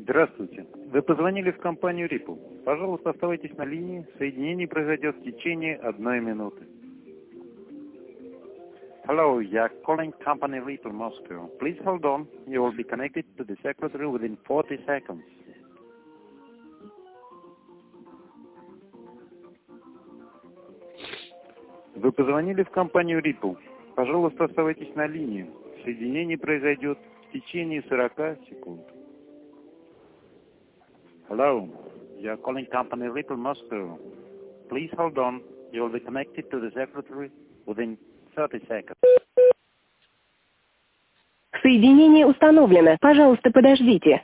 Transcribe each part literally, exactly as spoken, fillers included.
Здравствуйте. Вы позвонили в компанию Ripple. Пожалуйста, оставайтесь на линии. Соединение произойдет в течение одной минуты. Hello, you are calling company Ripple Moscow. Please hold on. You will be connected to the secretary within forty seconds. Вы позвонили в компанию Ripple. Пожалуйста, оставайтесь на линии. Соединение произойдет в течение сорока секунд. Hello, you are calling company Ripple Moscow. Please hold on. You will be connected to the secretary within thirty seconds. Соединение установлено. Пожалуйста, подождите.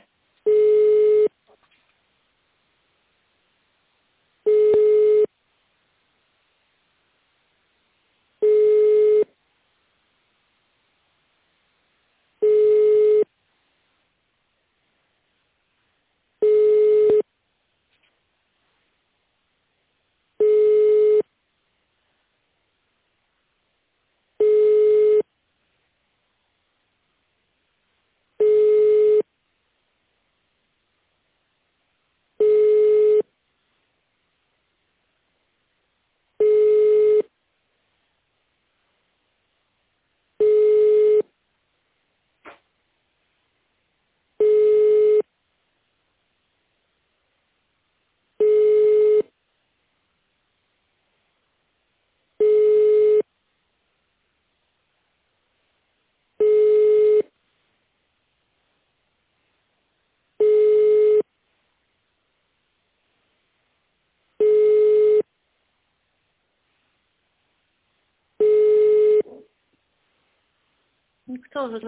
Кто же